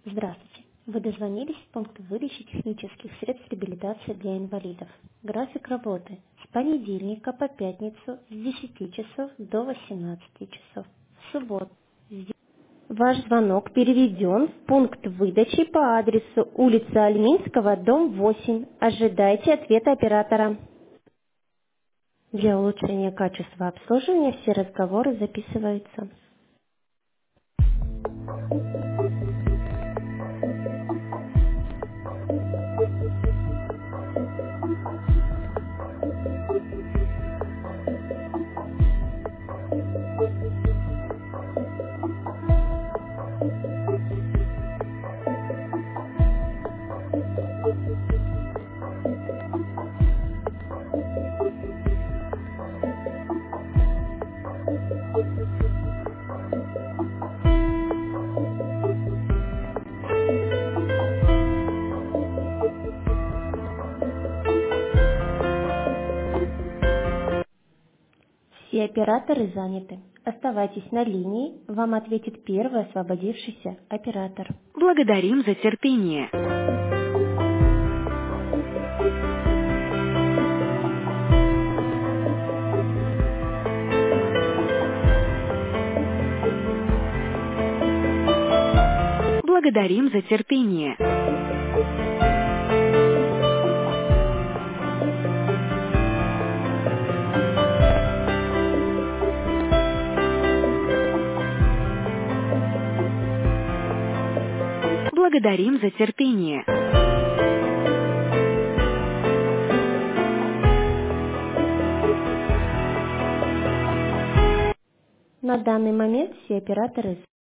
Здравствуйте. Вы дозвонились в пункт выдачи технических средств реабилитации для инвалидов. График работы с понедельника по пятницу с 10 часов до 18 часов. В субботу. Ваш звонок переведен в пункт выдачи по адресу улица Альминского, дом 8. Ожидайте ответа оператора. Для улучшения качества обслуживания все разговоры записываются. Все операторы заняты. Оставайтесь на линии, вам ответит первый освободившийся оператор. Благодарим за терпение. Благодарим за терпение. Благодарим за терпение. На данный момент все операторы